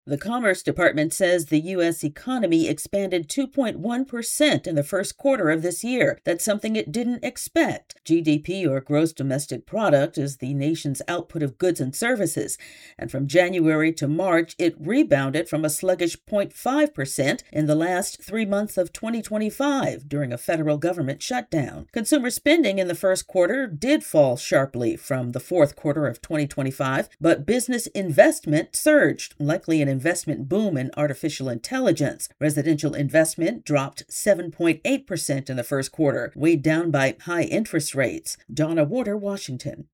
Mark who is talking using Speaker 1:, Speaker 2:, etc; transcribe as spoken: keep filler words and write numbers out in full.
Speaker 1: The Commerce Department says the U S economy expanded two point one percent in the first quarter of this year. That's something it didn't expect. G D P, or gross domestic product, is the nation's output of goods and services. And from January to March, it rebounded from a sluggish zero point five percent in the last three months of twenty twenty-five during a federal government shutdown. Consumer spending in the first quarter did fall sharply from the fourth quarter of twenty twenty-five, but business investment surged, likely an investment boom in artificial intelligence. Residential investment dropped seven point eight percent in the first quarter, weighed down by high interest rates. Donna Warder, Washington.